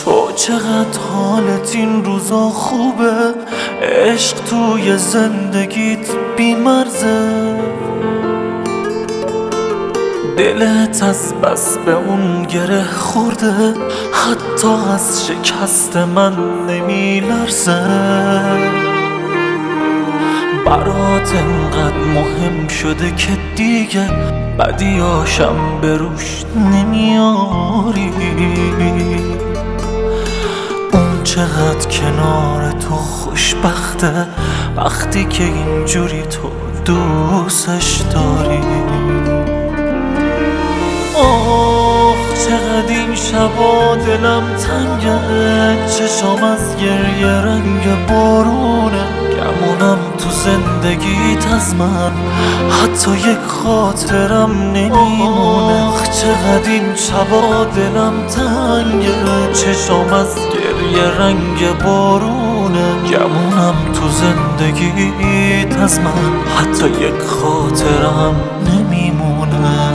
تو چقدر حالت این روزا خوبه، عشق توی زندگیت بی‌مرزه، دلت از بس به اون گره خورده، حتی از شکست من نمیلرزه. برات انقدر مهم شده که دیگه بدیاشم به روش نمیاری. اون چقدر کنار تو خوشبخته وقتی که اینجوری تو دوستش داری. آخ چقدر این شبا دلم تنگه، چشام از گریه رنگ بارونه، گمونم تو زندگیت از من حتی یک خاطرم نمیمونه. آخ چقدر این شبا دلم تنگه، چشام از گریه رنگ بارونه، گمونم تو زندگیت از من حتی یک خاطرم نمیمونه.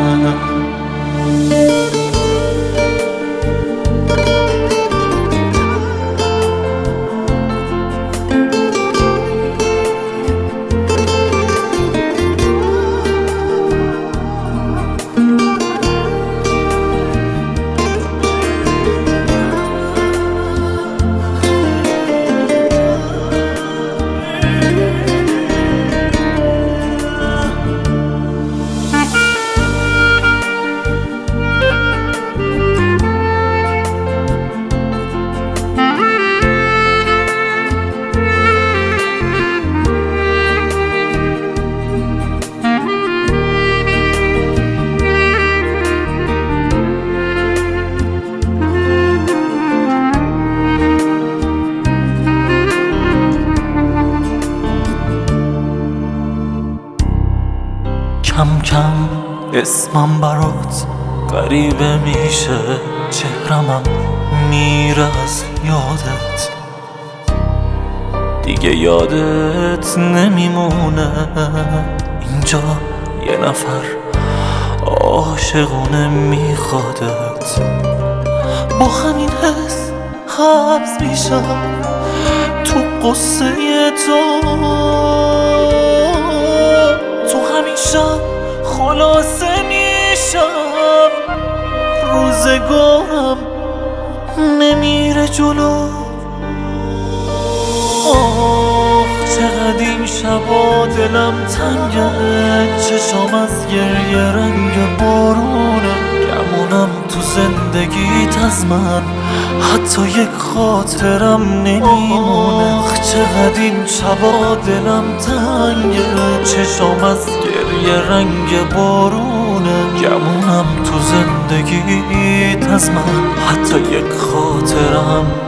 کم کم اسمم برات غریبه میشه، چهرمم میره از یادت، دیگه یادت نمیمونه. اینجا یه نفر عاشقونه میخوادت، با همین حس حبس میشم تو قصه تو همین شب خلاصه میشم، روزگارم نمیره جلو. آخ چقدر این شبا دلم تنگه، چشام از گریه رنگ بارونه، گمونم تو زندگیت از من حتی یک خاطرم نمیمونه. آخ چقدر این شبا دلم تنگه، چشام از گریه رنگ بارونه، گمونم تو زندگیت از من حتی یک خاطرم